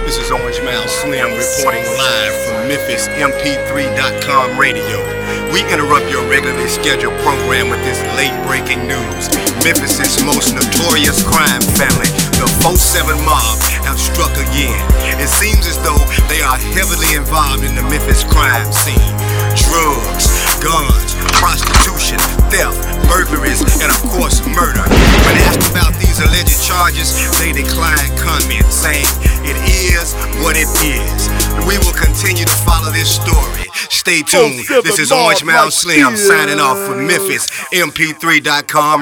This is Orange Mouse Slim reporting live from Memphis MP3.com radio. We interrupt your regularly scheduled program with this late-breaking news. Memphis' most notorious crime family, the 4-7 mob, have struck again. It seems as though they are heavily involved in the Memphis crime scene. Drugs, guns, prostitution, theft, burglaries, and of course murder. When asked about these alleged charges, they declined comment, saying it is what it is. We will continue to follow this story. Stay tuned. This is Orange Mouse Slim signing off from Memphis MP3.com.